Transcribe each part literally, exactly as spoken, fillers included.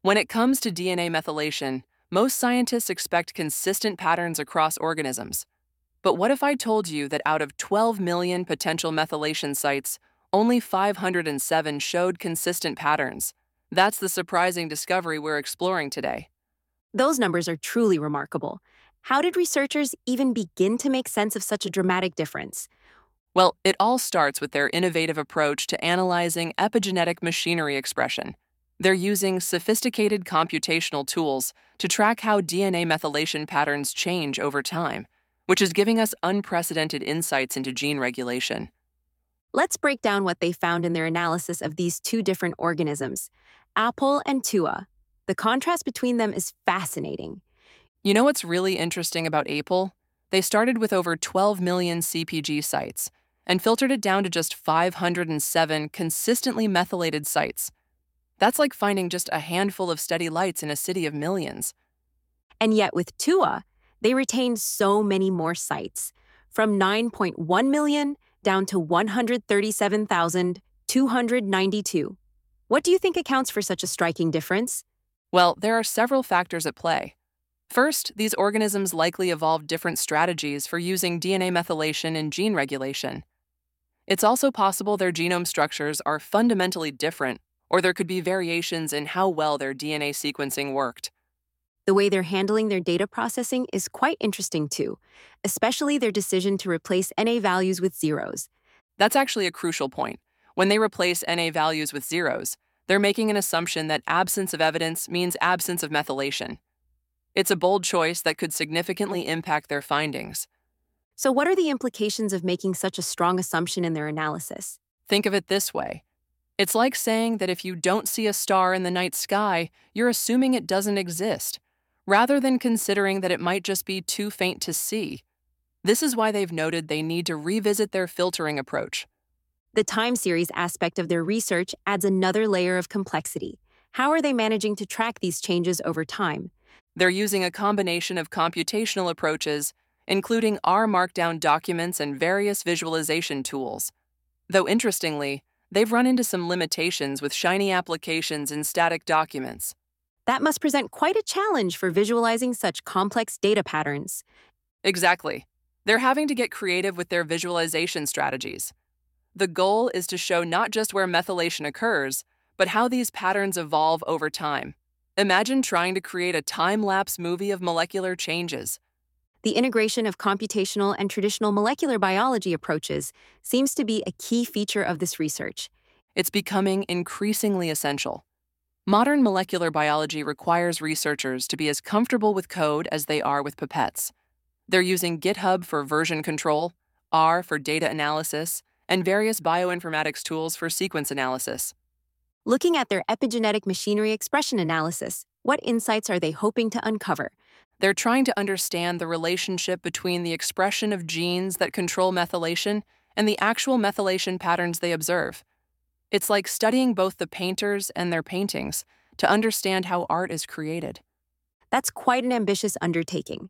When it comes to D N A methylation, most scientists expect consistent patterns across organisms. But what if I told you that out of twelve million potential methylation sites, only five hundred seven showed consistent patterns? That's the surprising discovery we're exploring today. Those numbers are truly remarkable. How did researchers even begin to make sense of such a dramatic difference? Well, it all starts with their innovative approach to analyzing epigenetic machinery expression. They're using sophisticated computational tools to track how D N A methylation patterns change over time, which is giving us unprecedented insights into gene regulation. Let's break down what they found in their analysis of these two different organisms, Apple and Tua. The contrast between them is fascinating. You know what's really interesting about Apple? They started with over twelve million C P G sites and filtered it down to just five hundred seven consistently methylated sites. That's like finding just a handful of steady lights in a city of millions. And yet with Tua, they retained so many more sites, from nine point one million down to one hundred thirty-seven thousand two hundred ninety-two. What do you think accounts for such a striking difference? Well, there are several factors at play. First, these organisms likely evolved different strategies for using D N A methylation in gene regulation. It's also possible their genome structures are fundamentally different, or there could be variations in how well their D N A sequencing worked. The way they're handling their data processing is quite interesting too, especially their decision to replace N A values with zeros. That's actually a crucial point. When they replace N A values with zeros, they're making an assumption that absence of evidence means absence of methylation. It's a bold choice that could significantly impact their findings. So what are the implications of making such a strong assumption in their analysis? Think of it this way. It's like saying that if you don't see a star in the night sky, you're assuming it doesn't exist, rather than considering that it might just be too faint to see. This is why they've noted they need to revisit their filtering approach. The time series aspect of their research adds another layer of complexity. How are they managing to track these changes over time? They're using a combination of computational approaches, including R Markdown documents and various visualization tools. Though interestingly, they've run into some limitations with Shiny applications in static documents. That must present quite a challenge for visualizing such complex data patterns. Exactly. They're having to get creative with their visualization strategies. The goal is to show not just where methylation occurs, but how these patterns evolve over time. Imagine trying to create a time-lapse movie of molecular changes. The integration of computational and traditional molecular biology approaches seems to be a key feature of this research. It's becoming increasingly essential. Modern molecular biology requires researchers to be as comfortable with code as they are with pipettes. They're using GitHub for version control, R for data analysis, and various bioinformatics tools for sequence analysis. Looking at their epigenetic machinery expression analysis, what insights are they hoping to uncover? They're trying to understand the relationship between the expression of genes that control methylation and the actual methylation patterns they observe. It's like studying both the painters and their paintings to understand how art is created. That's quite an ambitious undertaking.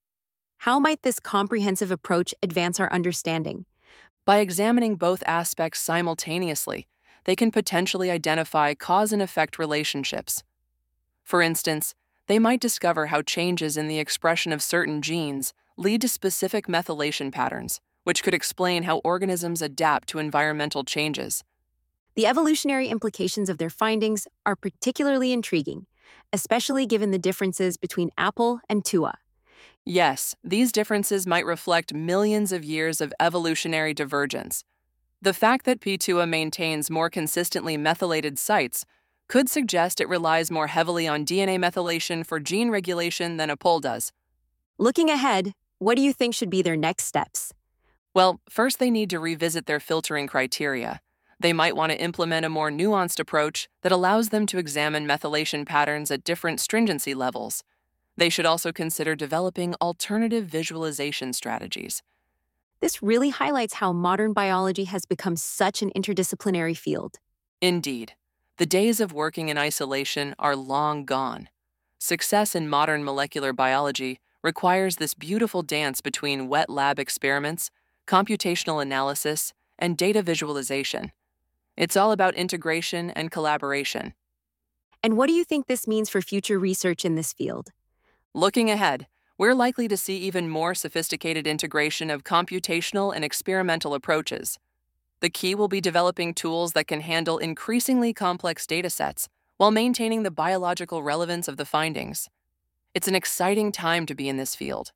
How might this comprehensive approach advance our understanding? By examining both aspects simultaneously, they can potentially identify cause and effect relationships. For instance, they might discover how changes in the expression of certain genes lead to specific methylation patterns, which could explain how organisms adapt to environmental changes. The evolutionary implications of their findings are particularly intriguing, especially given the differences between Apple and Tua. Yes, these differences might reflect millions of years of evolutionary divergence. The fact that P two A maintains more consistently methylated sites could suggest it relies more heavily on D N A methylation for gene regulation than Apple does. Looking ahead, what do you think should be their next steps? Well, first they need to revisit their filtering criteria. They might want to implement a more nuanced approach that allows them to examine methylation patterns at different stringency levels. They should also consider developing alternative visualization strategies. This really highlights how modern biology has become such an interdisciplinary field. Indeed, the days of working in isolation are long gone. Success in modern molecular biology requires this beautiful dance between wet lab experiments, computational analysis, and data visualization. It's all about integration and collaboration. And what do you think this means for future research in this field? Looking ahead, we're likely to see even more sophisticated integration of computational and experimental approaches. The key will be developing tools that can handle increasingly complex datasets while maintaining the biological relevance of the findings. It's an exciting time to be in this field.